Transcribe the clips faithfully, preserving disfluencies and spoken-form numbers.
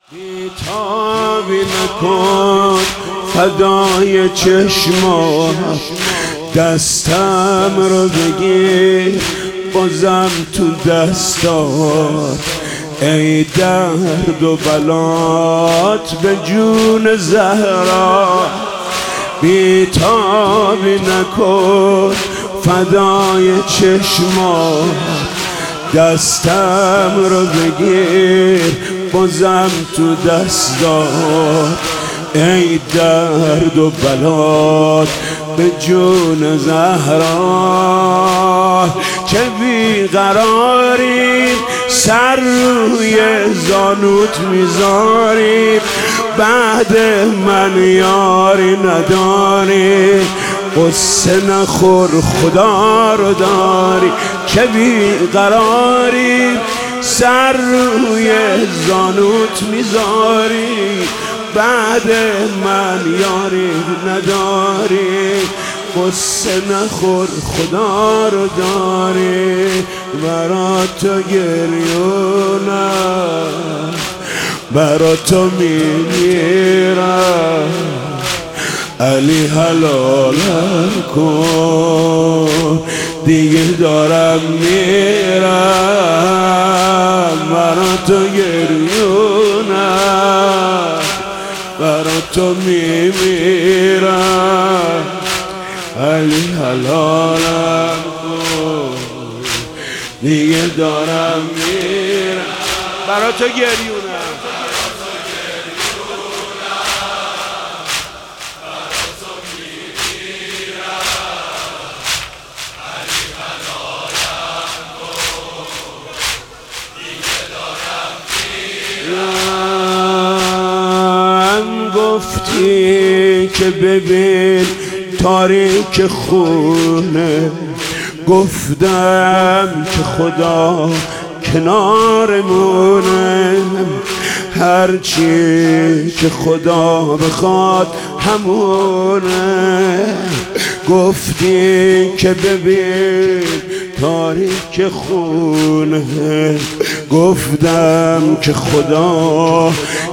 بیتابی نکن فدای چشمات، دستم رو بگیر بازم تو دستات. ای درد و بلات به جون زهرا، بیتابی نکن فدای چشمات، دستم رو بگیر بازم تو دستات. ای درد و بلات به جون زهرا، چه بیقراری سر روی زانوت میذاری، بعد من یاری نداری، قصه نخور خدا رو داری. چه بیقراری سر روی زانوت میذاری، بعد من یاری نداری، قصه نخور خدا رو داری. برا تو گریونم، برا تو میمیرم، علی حلالم کن دیگه دارم میرم. برا تو گریونم، برا تو میمیرم، علی حلالم کن دیگه دارم میرم. برا تو گریونم، گفتی که ببین تاریک خونه، گفتم که خدا کنارمونه، هرچی که خدا بخواد همونه. گفتی که ببین تاریک خونه، گفتم که خدا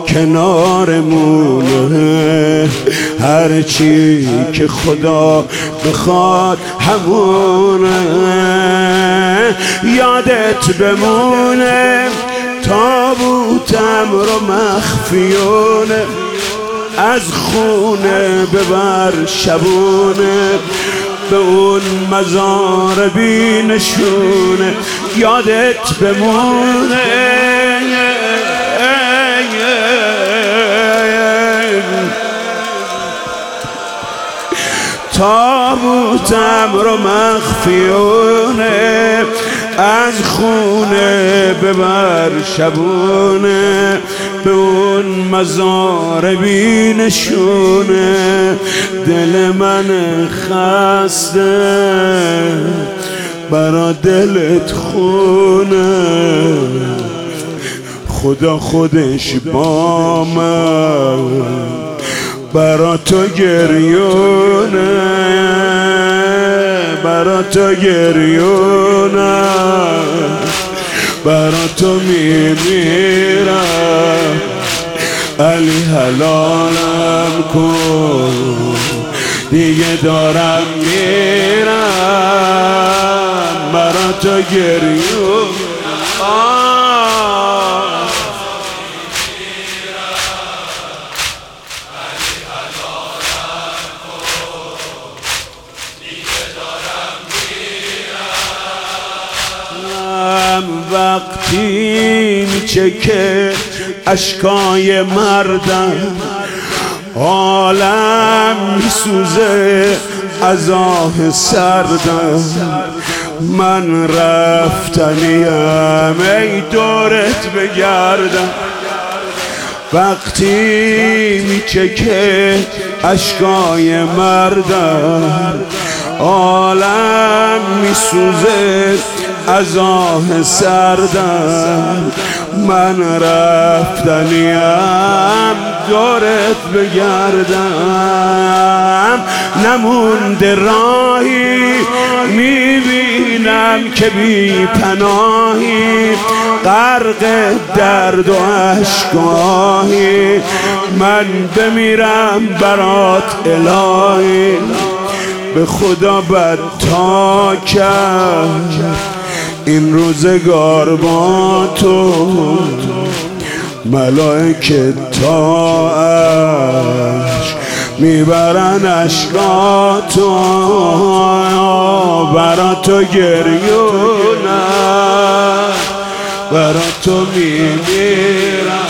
کنارمونه، هرچی که خدا بخواد همونه. یادت بمونه تابوتم رو مخفیونه، از خونه ببر شبونه به اون مزار بی نشونه. یادت بمونه تابوتم رو مخفیونه، از خونه ببر شبونه به اون مزار بی نشونه. دل من خسته برا دلت خونه، خدا خودش با من برا تو گریونه، برا تو گریونه، برا تو میمیرم، علی حلالم کن دیگه دارم میرم. برا تو گریونه، وقتی میچکه اشکای مردم، عالم میسوزه از آه سردم. من رفتنیم ای دورت بگردم، وقتی میچکه اشکای مردم، عالم میسوزه از آه سردم. من رفتنیم دورت بگردم، نمونده راهی میبینم که بی پناهی، غرق درد و اشکاهی، من بمیرم برات الهی. به خدا بد تا کرد این روزگار با تو، ملائکه تا عرش میبرن اشکاتو، برا تو گریونم، برا تو میمیرم،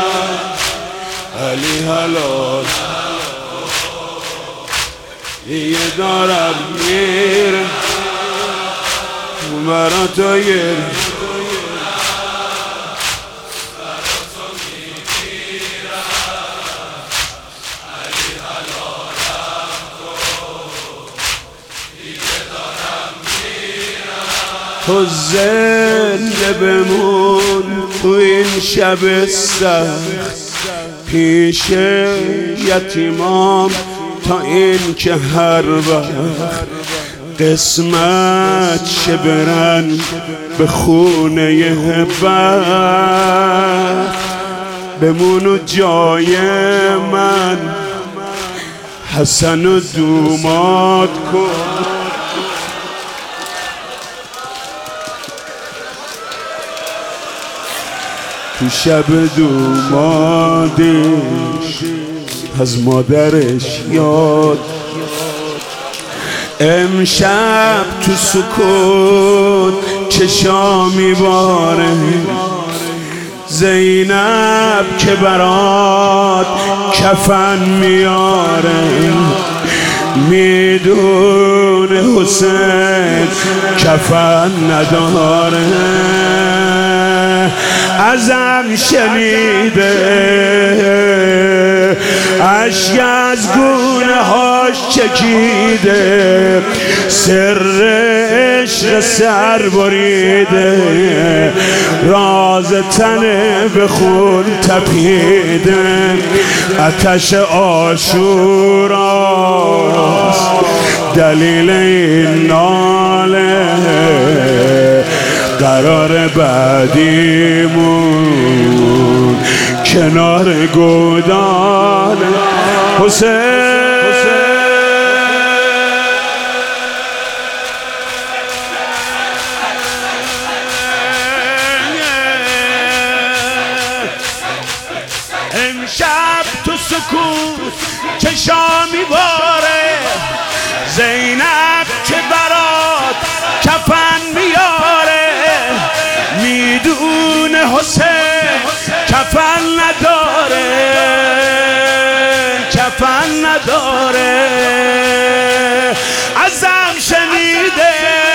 علی حلال دیگه دارم میرم، برا تو گریونم. تو زنده بمون تو این شب سخت، پیش یتیمام تا این که هر وقت قسمت شه برن به خونه بخت، بمون و جای من حسن و دوماد کن. تو شب دومادش از مادرش یاد، امشب تو سکوت چشا میباره، زینب که برات کفن میاره، میدونه حسین کفن نداره، ازم شنیده اشک از گونه هاش چکیده، سر عشق سر بریده، راز تنه به خون تپیده، آتش عاشوراست دلیل این ناله، قرار بعدیمون کنار گودال حسین. امشب تو سکوت چشا میباره، زینب که برات کفن میاره، میدونه حسین کفن نداره، کفن نداره، ازم شنیده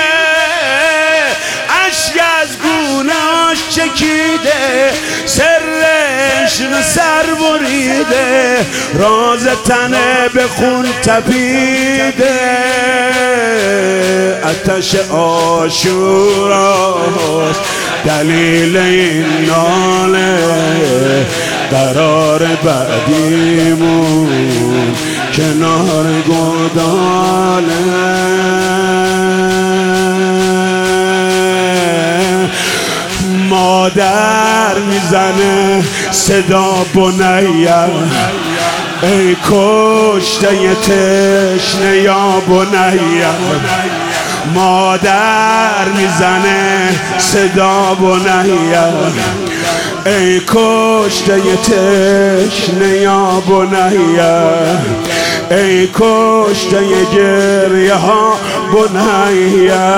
اشک از گونه‌اش چکیده، سرش سر بریده، راز تنه به خون تپیده، آتش عاشوراست دلیل این ناله، قرار بعدیمون کنار گوداله. مادر میزنه صدا بنیه، ای کشته تشنه یا بنیه، مادر میزنه صدا بنیه، ای کشته تشنه یا بنیه، ای کشته گریه ها بنیه،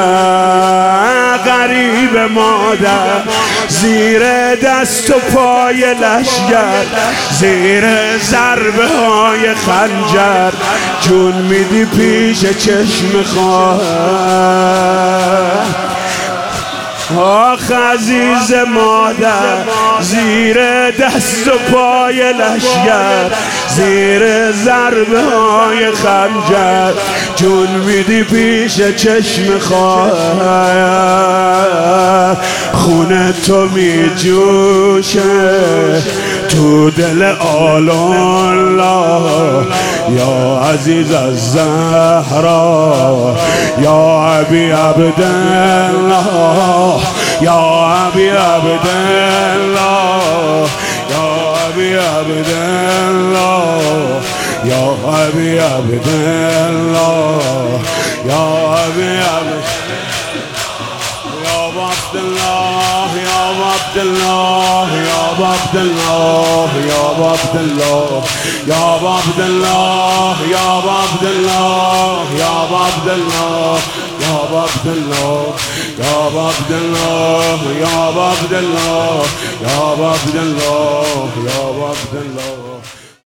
غریب مادر زیر دست و پای لشگر، زیر ضربه های خنجر، جون میدی پیش چشم خواهر، آخ عزیز مادر زیر دست و پای لشگر، زیر ضربه های خنجر جون میدی پیش چشم خواهر. خونه تو میجوشه تو دل آل الله یا عزیز الزهرا یا ابی عبدالله یا ابی عبدالله یا ابی عبدالله یا ابی عبدالله یا ابی عبدالله یا عبدالله یا عبدالله یا عبدالله یا عبدالله یا عبدالله یا عبدالله یا عبدالله یا عبدالله یا عبدالله یا عبدالله یا عبدالله یا عبدالله